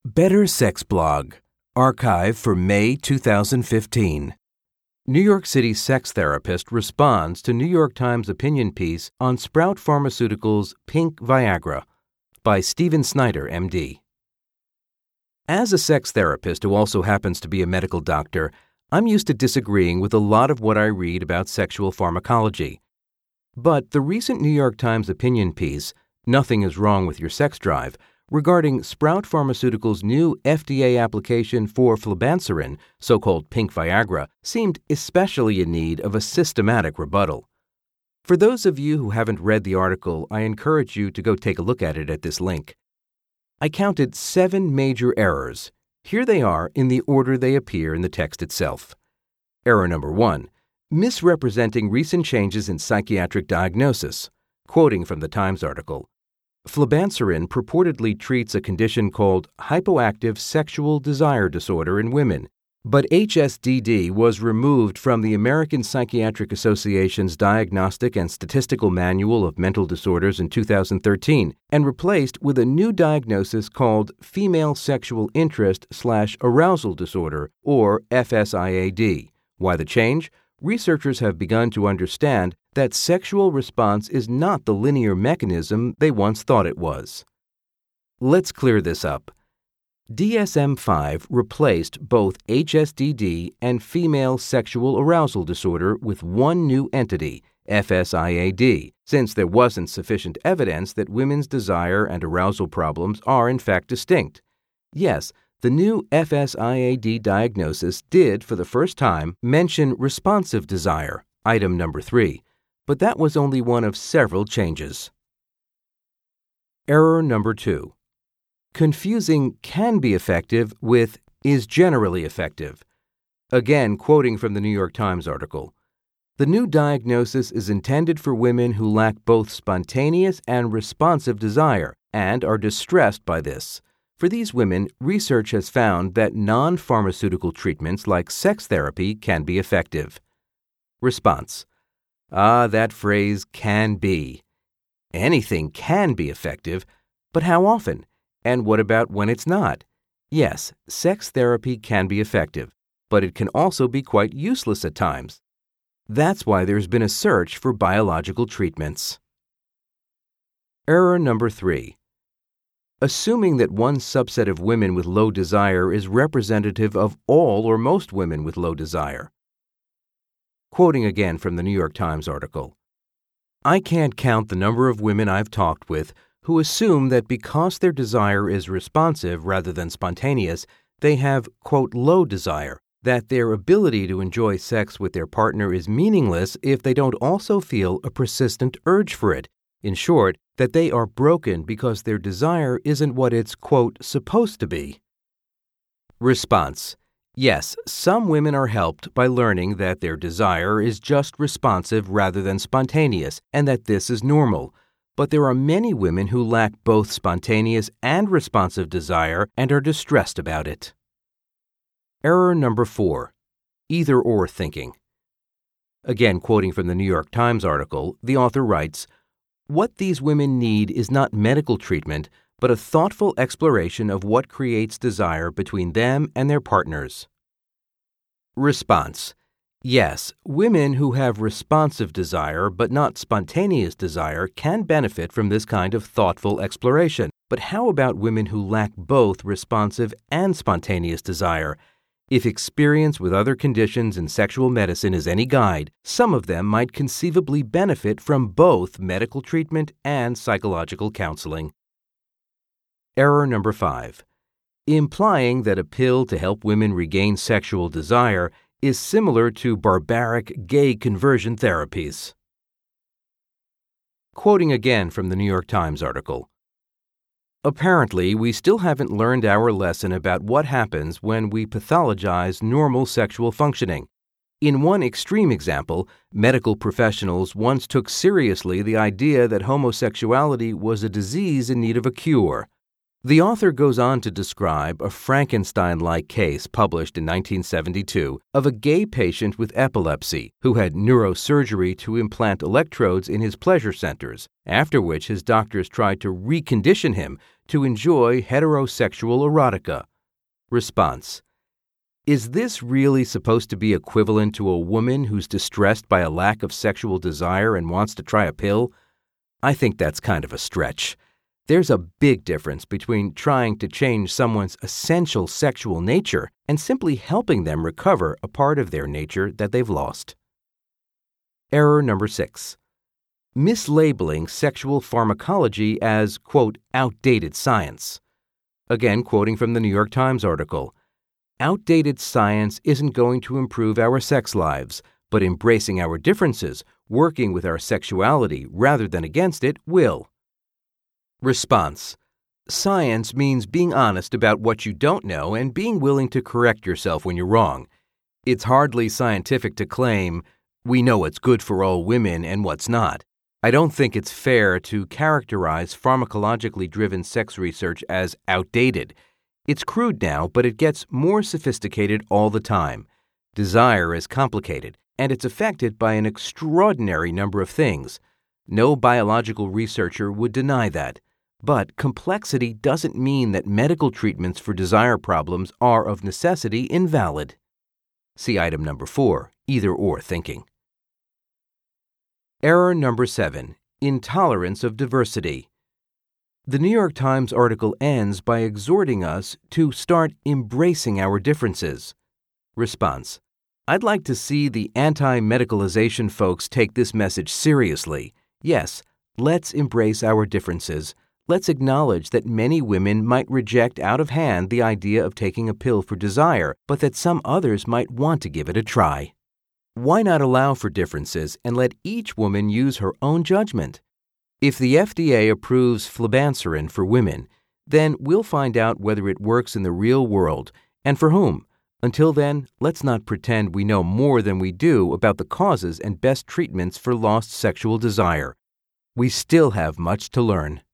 Better Sex Blog, archive for May 2015. New York City sex therapist responds to New York Times opinion piece on Sprout Pharmaceuticals' Pink Viagra by Stephen Snyder, MD. As a sex therapist who also happens to be a medical doctor, I'm used to disagreeing with a lot of what I read about sexual pharmacology. But the recent New York Times opinion piece, Nothing is Wrong with Your Sex Drive, regarding Sprout Pharmaceuticals' new FDA application for flibanserin, so-called Pink Viagra, seemed especially in need of a systematic rebuttal. For those of you who haven't read the article, I encourage you to go take a look at it at this link. I counted 7 major errors. Here they are in the order they appear in the text itself. Error number 1, misrepresenting recent changes in psychiatric diagnosis. Quoting from the Times article, flibanserin purportedly treats a condition called hypoactive sexual desire disorder in women, but HSDD was removed from the American Psychiatric Association's Diagnostic and Statistical Manual of Mental Disorders in 2013 and replaced with a new diagnosis called Female Sexual Interest/Arousal Disorder, or FSIAD. Why the change? Researchers have begun to understand that sexual response is not the linear mechanism they once thought it was. Let's clear this up. DSM-5 replaced both HSDD and female sexual arousal disorder with one new entity, FSIAD, since there wasn't sufficient evidence that women's desire and arousal problems are in fact distinct. Yes, the new FSIAD diagnosis did, for the first time, mention responsive desire, item number 3, but that was only one of several changes. Error number 2. Confusing can be effective with is generally effective. Again, quoting from the New York Times article, the new diagnosis is intended for women who lack both spontaneous and responsive desire and are distressed by this. For these women, research has found that non-pharmaceutical treatments like sex therapy can be effective. Response. That phrase can be. Anything can be effective, but how often? And what about when it's not? Yes, sex therapy can be effective, but it can also be quite useless at times. That's why there's been a search for biological treatments. Error number 3. Assuming that one subset of women with low desire is representative of all or most women with low desire. Quoting again from the New York Times article, I can't count the number of women I've talked with who assume that because their desire is responsive rather than spontaneous, they have, quote, low desire, that their ability to enjoy sex with their partner is meaningless if they don't also feel a persistent urge for it. In short, that they are broken because their desire isn't what it's, quote, supposed to be. Response. Yes, some women are helped by learning that their desire is just responsive rather than spontaneous, and that this is normal. But there are many women who lack both spontaneous and responsive desire and are distressed about it. Error number 4. Either-or thinking. Again, quoting from the New York Times article, the author writes, what these women need is not medical treatment, but a thoughtful exploration of what creates desire between them and their partners. Response. Yes, women who have responsive desire but not spontaneous desire can benefit from this kind of thoughtful exploration. But how about women who lack both responsive and spontaneous desire? If experience with other conditions in sexual medicine is any guide, some of them might conceivably benefit from both medical treatment and psychological counseling. Error number 5. Implying that a pill to help women regain sexual desire is similar to barbaric gay conversion therapies. Quoting again from the New York Times article, apparently, we still haven't learned our lesson about what happens when we pathologize normal sexual functioning. In one extreme example, medical professionals once took seriously the idea that homosexuality was a disease in need of a cure. The author goes on to describe a Frankenstein-like case published in 1972 of a gay patient with epilepsy who had neurosurgery to implant electrodes in his pleasure centers, after which his doctors tried to recondition him to enjoy heterosexual erotica. Response: is this really supposed to be equivalent to a woman who's distressed by a lack of sexual desire and wants to try a pill? I think that's kind of a stretch. There's a big difference between trying to change someone's essential sexual nature and simply helping them recover a part of their nature that they've lost. Error number 6. Mislabeling sexual pharmacology as, quote, outdated science. Again, quoting from the New York Times article, outdated science isn't going to improve our sex lives, but embracing our differences, working with our sexuality rather than against it, will. Response: science means being honest about what you don't know and being willing to correct yourself when you're wrong. It's hardly scientific to claim, we know what's good for all women and what's not. I don't think it's fair to characterize pharmacologically driven sex research as outdated. It's crude now, but it gets more sophisticated all the time. Desire is complicated, and it's affected by an extraordinary number of things. No biological researcher would deny that. But complexity doesn't mean that medical treatments for desire problems are of necessity invalid. See item number 4, either-or thinking. Error number 7, intolerance of diversity. The New York Times article ends by exhorting us to start embracing our differences. Response: I'd like to see the anti-medicalization folks take this message seriously. Yes, let's embrace our differences. Let's acknowledge that many women might reject out of hand the idea of taking a pill for desire, but that some others might want to give it a try. Why not allow for differences and let each woman use her own judgment? If the FDA approves flibanserin for women, then we'll find out whether it works in the real world and for whom. Until then, let's not pretend we know more than we do about the causes and best treatments for lost sexual desire. We still have much to learn.